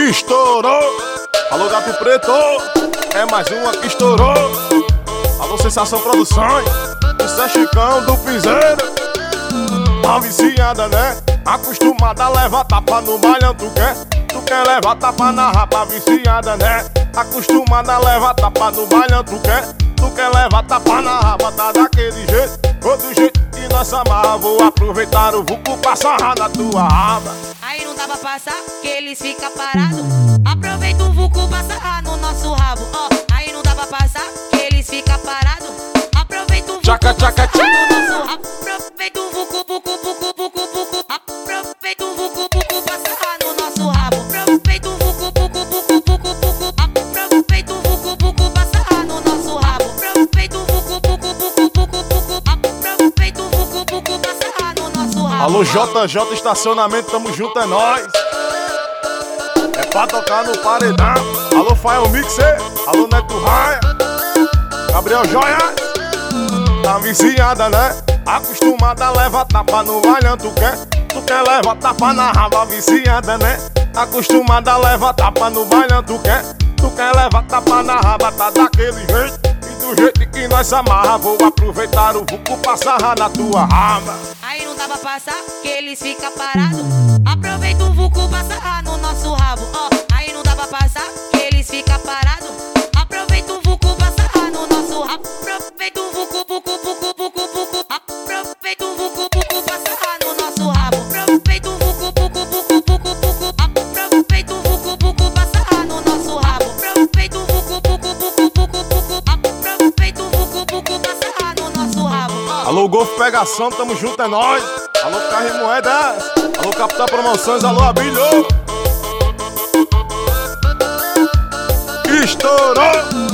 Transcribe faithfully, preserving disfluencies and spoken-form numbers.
Estourou! Alô, Gato Preto! É mais uma que estourou! Alô, Sensação Produções! Isso é Chicão do Piseiro! Tá viciada, né? Acostumada a levar tapa no bailão, tu quer? Tu quer levar tapa na rapa, viciada, né? Acostumada a levar tapa no bailão, tu quer? Tu quer levar tapa na rapa, tá daquele jeito? Ou do jeito que nós amarra, vou aproveitar o vulco pra sarrar na tua raba. Aí não dá pra passar, que eles ficam parados. Aproveita o vulco pra sarrar no nosso rabo. Ó, oh, aí não dá pra passar, que eles ficam parados. Aproveita o vulco tchaca, tchaca, pra sarrar no nosso rabo. Aproveita o vulco, vulco, vulco, vulco, vulco. Aproveita o vulco, vulco pra sarrar no nosso rabo. Aproveita o vulco, vulco, vulco, vulco, vulco. Aproveita o vulco, vulco pra sarrar no nosso rabo. Aproveita o vulco, vulco, vulco, vulco, vulco. Aproveita o vulco, vulco pra sarrar no nosso rabo. Alô, J J Estacionamento, tamo junto, é nóis. É pra tocar no paredão. Alô, Fael Mixer. Alô, Neto Raia. Gabriel Joia. Tá viciada, né? Acostumada a levar tapa no bailão, tu quer? Tu quer levar tapa na raba, viciada, né? Acostumada a levar tapa no bailão, tu quer? Tu quer levar tapa na raba, tá daquele jeito. E do jeito que nós amarra, vou aproveitar o vulco pra sarrar na tua raba. Aí não dá pra passar, que eles ficam parados. Aproveita o vulco pra sarrar no nosso rabo. Ó, oh, aí não dá pra passar, que eles ficam parados. Aproveita o vulco pra sarrar no nosso rabo. Aproveita o vulco, vulco, vulco, vulco, vulco. Aproveita o vulco, vulco pra sarrar no nosso rabo. Aproveita o vulco, vulco, vulco, vulco, vulco. Aproveita o vulco, vulco pra sarrar no nosso rabo. Aproveita o vulco, vulco, vulco, vulco, vulco. Aproveita o vulco, vulco pra sarrar no nosso rabo. Oh. Alô, Golfo Pegação, tamo junto, é nóis. Alô, Carro e Moedas. Alô, Capital Promoções, alô, Abilho. Estourou!